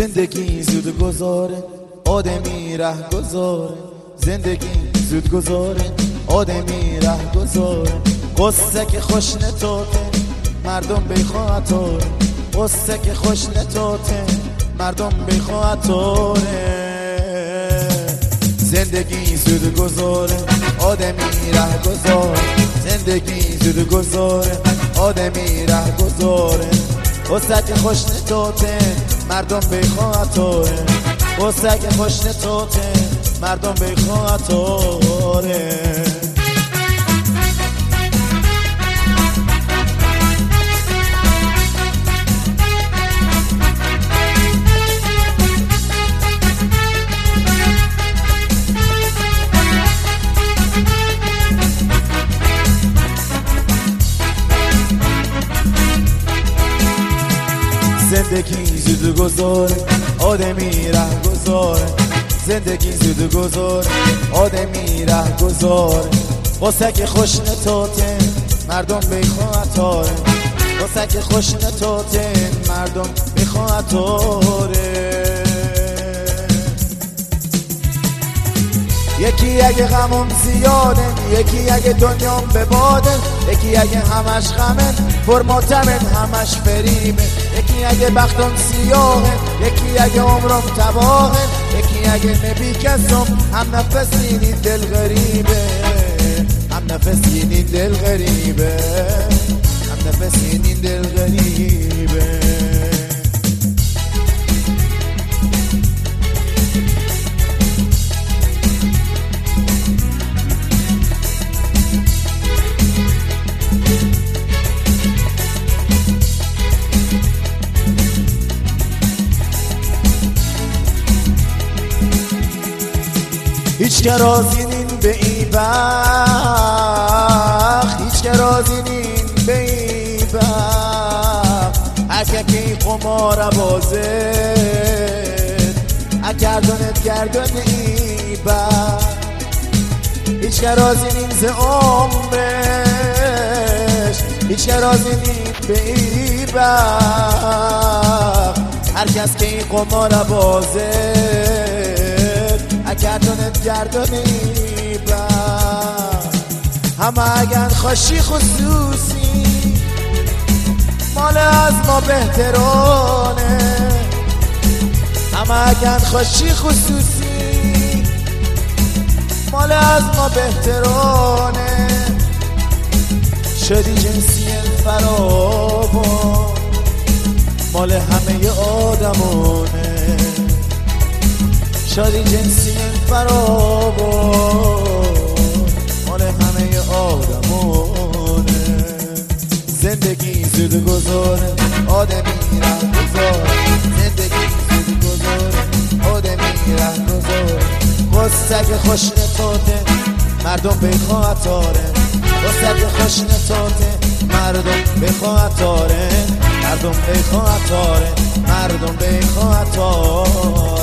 زندگی زود گذاره آدمی ره گذاره، زندگی زود گذاره آدمی ره گذاره. قصه که خوش نتوته مردم بیخواتوره، قصه که خوش نتوته مردم بیخواتوره. زندگی زود گذاره آدمی ره گذاره، زندگی زود گذاره آدمی ره گذاره. قصه که خوش نتوته مردم بیخواتوره، قصه که خوش نتوته مردم بیخواتوره. زندگی زود گذاره آدمی ره گذاره، زندگی زود گذاره آدمی ره گذاره. قصه که خوش نتوته مردم بیخواتوره، قصه که خوش نتوته مردم بیخواتوره. یکی اگه غمم زیاده، یکی اگه دنیام به باده، یکی اگه همش غمه پرماتمن همش فریبه، یکی اگه بختم سیاهه، یکی اگه عمرم تباهه، یکی اگه نبی کسم هم نفسی این دل غریبه، هم نفسی این دل غریبه، هم نفسی این دل غریبه. هیچ که راضی نین به این وقت، هیچ که راضی نین به این وقت. اگه که این قمار بازه اگردانت گردان این وقت. هیچ که راضی نین ز عمرش، هیچ که راضی نین به این وقت. هر کس که این قمار بازه گردانت گردانی با همه اگر خوشی خصوصی مال از ما بهترانه، همه اگر خوشی خصوصی مال از ما بهترانه. شدی جنسی فراوان مال همه آدمانه، شادی جنسی فراوان مال همه آدمانه. زندگی زود گذاره آدمی ره گذاره، زندگی زود گذاره آدمی ره گذاره. قصه که خوش نتوته مردم بیخواتوره، قصه که خوش نتوته مردم بیخواتوره، مردم بیخواتوره، مردم بیخواتوره.